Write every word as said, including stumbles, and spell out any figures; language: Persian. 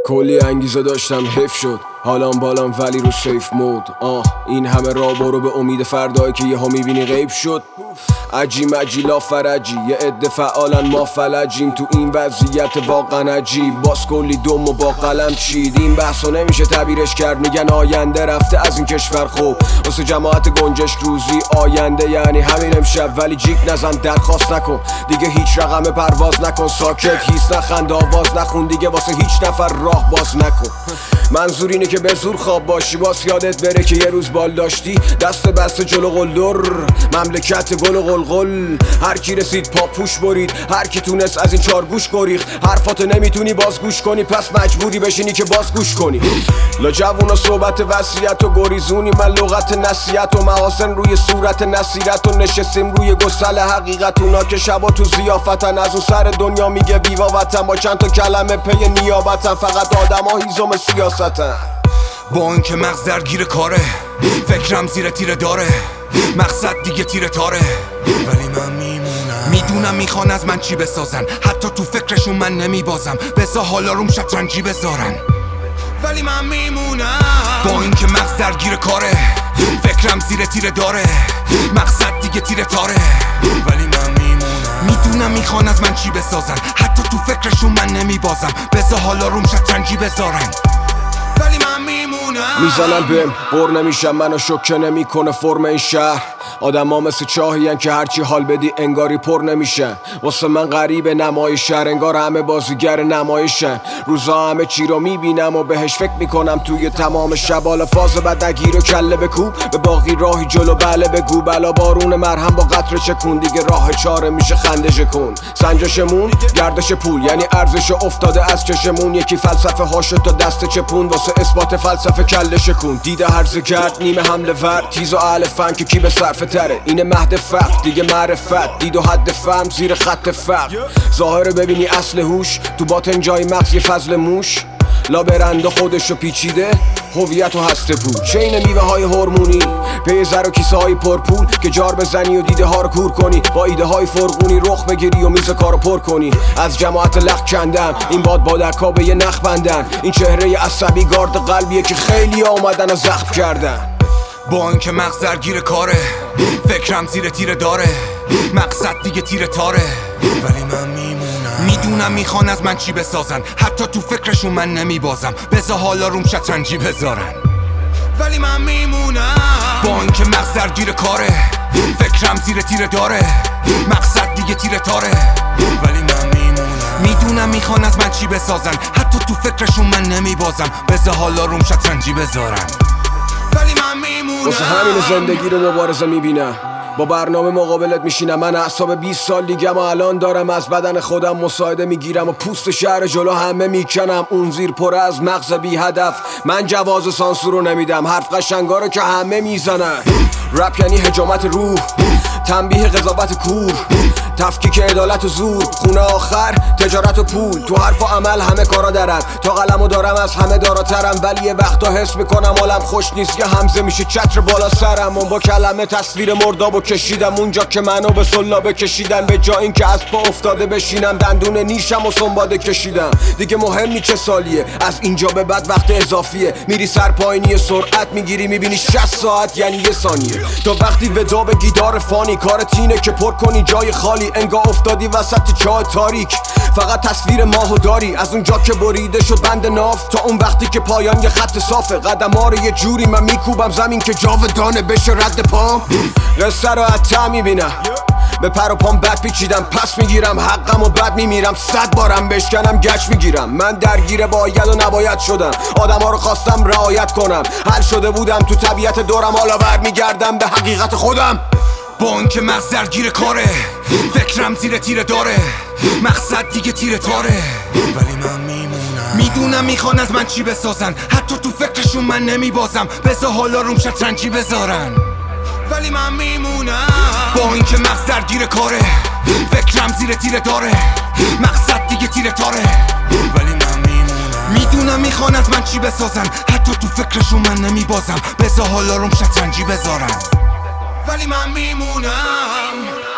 کلی انگیزه داشتم حیف شد حالام بالام ولی رو سیف مود. آه این همه راه برو به امید فردایی که یه ها میبینی غیب شد. عجی مجی لا فرجی یه عده فعالن ما فلجیم تو این وضعیت واقعا عجیب. باز کلی دم و با قلم چید. این بحثا نمیشه تعبیرش کرد، میگن آینده رفته از این کشور. خوب واسه جماعت گنجش روزی آینده یعنی همین امشب. ولی جیک نزن درخواست نکن دیگه هیچ رقم پرواز نکن. ساکت هیس نخند آواز نخون دیگه واسه هیچ نفر راه باز نکن. منظور اینه که به زور خواب باشی باز یادت بره که یه روز بال داشتی. دست بسته جلو قلدر مملکت گل و قلقل. هر کی رسید پاپوش برید، هر کی تونست از این چارگوش گریخت. حرفاتو نمیتونی باز گوش کنی پس مجبوری بشینی که باز گوش کنی. لا جوونا صحبت وصیت و گریزونی، من لغت نصیحت و محاسن روی صورت نصیرت و نشستیم روی گسل حقیقت. اونا که شبا تو ضیافتن از اون سر دنیا میگه ویوا وطن. با چند تا کلمه پی نیابتن فقط آدم ها هیزم سیاستن. با این که مغز درگیر کاره، فکرم زیر تیره داره، مقصد دیگه تیره تاره. ولی من میمونم، میدونم میخوان از من چی بسازن، حتی تو فکرشون من نمیبازم. بسا حالا روم شطرنجی بذارن ولی من میمونم. با این که مغز درگیر کاره، فکرم زیر تیره داره، مقصد دیگه تیره تاره. ولی من میمونم، میدونم میخوان از من چی بسازن، حتی تو فکرشون من نمیبازم. بسا حالا روم شطرنجی بذارن ولی من میمونم. میزنن بهم قر نمیشم منو شوکه نمیکنه فرم این شهر. آدم ها مثل چاهین که هرچی حال بدی انگاری پر نمیشن. واسه من غریب نمای شهر، انگار همه بازیگر نمایشن. روزا همه چی رو میبینم و بهش فکر میکنم توی تمام شب. حالا فاز بد نگیر و کله بکوب، به باقی راهی جلو بله بگو. بلا بارون مرهم با قطره چکون، دیگه راه چاره میشه خنده شکن. سنجشمون گردش پول یعنی ارزش افتاده از چشمون. یکی فلسفه هاشو تا دست چپون، واسه اثبات فلسفه کله شکون. دیده هرزه گرد نیمه حمله ور، تیز و اهل فن که کی به صرفه تره. اینه مهد فقر دیگه معرفت، دید و حد فهم زیر خط فقر. ظاهره ببینی اصل هوش، تو باطن جای مغز یه فضل موش. لا برنده خودشو پیچیده هویت و هسته بود. چین میوه های هورمونی پی زر و کیسه های پرپول، که جار بزنی و دیده ها رو کور کنی. با ایده های فرقونی رخ بگیری و میز کارو پر کنی. از جماعت لخ کندم این باد بادرکا به یه نخ بندن. این چهره عصبی گارد قلبیه که خیلی آمدن و زخم کردن. با این که مغز درگیر کاره، فکرم زیر تیره داره، مقصد دیگه تیره تاره. ولی من میمونم، میدونم میخوان از من چی بسازن، حتی تو فکرشون من نمیبازم. بذار حالا روم شطرنجی بذارن ولی من میمونم. با این که مغز درگیر کاره، فکرم زیر تیره داره، مقصد دیگه تیره تاره. ولی من میمونم، میدونم میخوان از من چی بسازن، حتی تو فکرشون من نمیبازم. بذار حالا روم شطرنجی بذارن ولی من میمونم. واسه همین زندگی رو مبارزه میبینم، با برنامه مقابلت میشینم. من اعصاب بیست سال دیگم و الان دارم از بدن خودم مساعده میگیرم و پوست شهر جلو همه میکنم. اون زیر پر از مغز بی هدف، من جواز سانسور رو نمیدم. حرف قشنگا رو که همه میزنن. رپ یعنی حجامت روح، تنبیه قضاوت کور، تفکیک عدالت و زور، خونه آخر تجارت و پول. تو حرف و عمل همه کارا درد، تا قلمو دارم از همه داراترم. ولی یه وقتا حس میکنم حالم خوش نیست، یه همزه میشه چتر بالا سرم. و با کلمه تصویر مردابو کشیدم اونجا که منو به سلابه کشیدن. به جا این که از پا افتاده بشینم، دندون نیشم و سنباده کشیدم. دیگه مهم نی چه سالیه، از اینجا به بعد وقت اضافیه. میری سر پایینی سرعت میگیری میبینی شصت ساعت یعنی یه ثانیه. تا وقتی ودا به گیتار فانی، کارت اینه که پر کنی جای خالی. انگار افتادی وسط چاه تاریک، فقط تصویر ماهو داری. از اونجا که بریده شد بند ناف، تا اون وقتی که پایان یه خط صافه. قدم ها رو یه جوری من میکوبم زمین که جاودانه بشه رد پام. قصه رو حتی میبینم، به پر و پام بد پیچیدم. پس میگیرم حقم و بد میمیرم. صد بارم بشکنم گچ میگیرم. من درگیر باید و نباید شدم، آدم ها رو خواستم رعایت کنم. حل شده بودم تو طبیعت دورم، حالا برمیگردم به حقیقت خودم. با این که مغز درگیر کاره، فکرم زیر تیره داره، مقصد دیگه تیره تاره. ولی من میمونم، میدونم میخوان از من چی بسازن، حتی تو فکرشون من نمیبازم. بذار حالا روم شطرنجی بذارن ولی من میمونم. با این که مغز درگیر کاره، فکرم زیر تیره داره، مقصد دیگه تیره تاره. ولی من میمونم، میدونم میخوان از من چی بسازن، حتی تو فکرشون من نمیبازم. بذار حالا روم شطرنجی بذارن ولی من میمونم.